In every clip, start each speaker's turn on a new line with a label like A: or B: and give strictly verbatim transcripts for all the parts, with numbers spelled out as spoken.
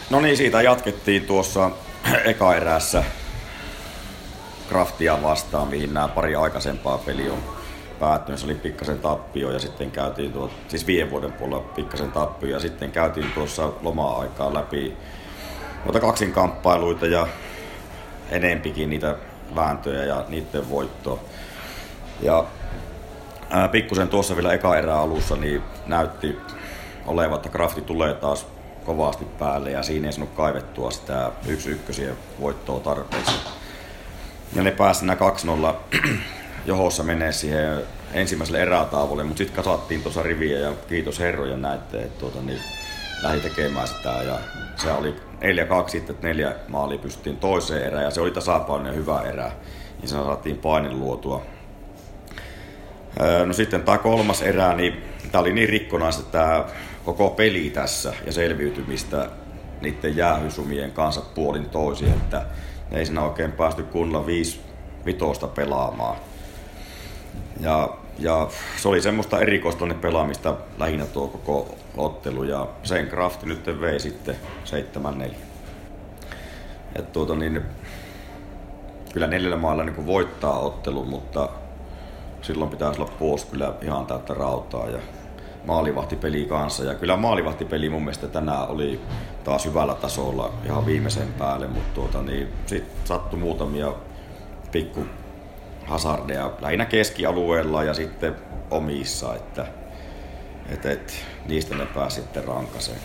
A: No niin, siitä jatkettiin tuossa eka erässä Craftia vastaan, mihin nämä pari aikaisempaa peliä on päättynyt. Se oli pikkasen tappio ja sitten käytiin tuo, siis viiden vuoden puolella pikkasen tappio ja sitten käytiin tuossa loma-aikaa läpi noita kaksinkamppailuita ja enempikin niitä vääntöjä ja niiden voittoa. Ja ää, pikkusen tuossa vielä eka erää alussa niin näytti olevan, että Crafti tulee taas kovasti päälle ja siinä ei saanut kaivettua sitä yksi ykkösien voittoa tarpeeksi. Ja ne pääsi nämä kaksi nolla johossa menee siihen ensimmäiselle erätauolle, mutta sitten kasattiin tuossa riviä ja kiitos herrojen näette, että tuota, niin lähti tekemään sitä ja se oli neljä kaksi sitten, että neljä maalia pystyttiin toiseen erään ja se oli tasapainoinen hyvä erä, niin se saatiin paine luotua. No sitten tämä kolmas erä, niin tämä oli niin rikkonaista tämä koko peli tässä ja selviytymistä niiden jäähysumien kanssa puolin toisin, että ne ei siinä oikein päästy kunnolla viisi vitosta pelaamaan. Ja, ja se oli semmoista erikoistainen pelaamista lähinnä tuo koko ottelu ja sen Crafti nyt vei sitten seitsemän neljä. Et tuota niin, kyllä neljällä mailla niin voittaa ottelun, mutta silloin pitäisi olla puolesta kyllä ihan täyttä rautaa ja maalivahtipeli kanssa. Ja kyllä maalivahtipeli mun mielestä tänään oli taas hyvällä tasolla ihan viimeisen päälle, mutta tuota, niin sitten sattui muutamia pikku hazardeja lähinnä keskialueella ja sitten omissa, että et, et, niistä ne pääsi sitten rankaseen.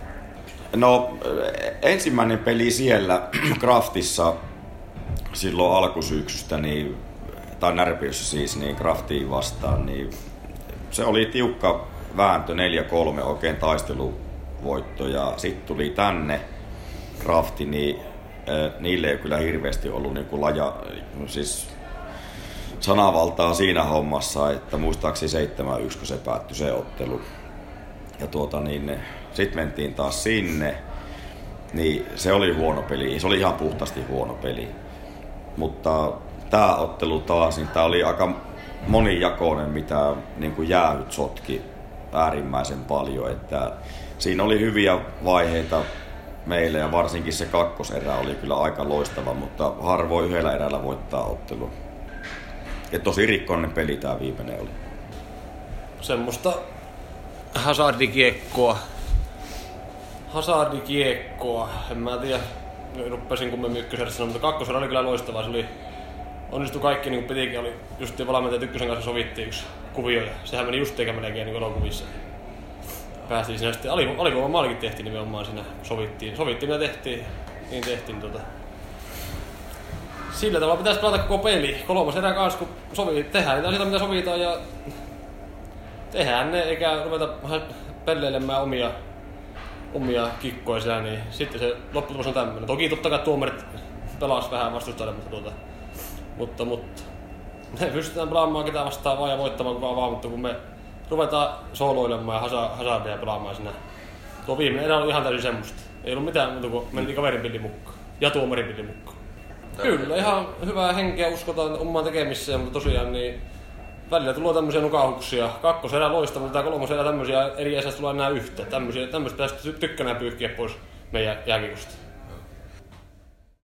A: No ensimmäinen peli siellä Craftissa silloin alkusyksystä, niin, tai Närpiössä siis, niin Craftiin vastaan, niin se oli tiukka vääntö neljä kolme oikein taisteluvoitto ja sitten tuli tänne Crafti, niin äh, niille ei kyllä hirveästi ollut niinku laja, siis sanavaltaa siinä hommassa, että muistaakseni seitsemän yksi kun se päättyi se ottelu. Ja tuota niin, sitten mentiin taas sinne, niin se oli huono peli, se oli ihan puhtaasti huono peli. Mutta tämä ottelu taas, niin tämä oli aika monijakoinen, mitä niin kuin jäähyt sotki äärimmäisen paljon. Että siinä oli hyviä vaiheita meille ja varsinkin se kakkoserä oli kyllä aika loistava, mutta harvoin yhdellä erällä voittaa ottelua. Ja tosi rikkoinen peli tämä viimeinen oli.
B: Semmoista hazardikiekkoa. Hazardikiekkoa. En mä tiedä, ruppasin kummemmin ykköserä sanoa, mutta kakkoserä oli kyllä loistava. Se oli, onnistui kaikki niin kuin pitikin. Oli just valmentaja Tykkösen kanssa sovittiin yksi kuvio ja sehän meni just eikä melkein niin elokuvissa. Päästiin siinä sitten, alivoima maalikin tehtiin nimenomaan siinä, sovittiin. Sovittiin mitä tehtiin, niin tehtiin tota. Sillä tavalla pitäisi pelata koko peli. Kolmas erä kanssa, kun sovi, tehdään niitä asioita mitä sovitaan ja tehdään ne, eikä ruveta pelleilemään omia, omia kikkoja siellä, niin sitten se lopputulos on tämmöinen. Toki totta kai tuomarit pelas vähän vastustajalle, mutta, tuota, mutta, mutta me pystytään pelaamaan ketä vastaan vaan ja voittamaan kukaan vaan, mutta kun me ruvetaan sooloilemaan ja hazardia pelaamaan siinä. Tuo viimeinen erä oli ihan täysin semmoista. Ei ollut mitään muuta kuin mentiin kaverin pillin mukaan ja tuomarin pillin mukaan. Kyllä, ihan hyvää henkeä uskotaan omaan tekemiseen, mutta tosiaan niin välillä tulee tämmöisiä nukahuksia. Kakkoserä loistava, mutta kolmoserä tämmöisiä eri esästä tulee enää yhtä. Tämmöisiä, tämmöistä pitäisi tykkänään pyyhkiä pois meidän jääkiekosta.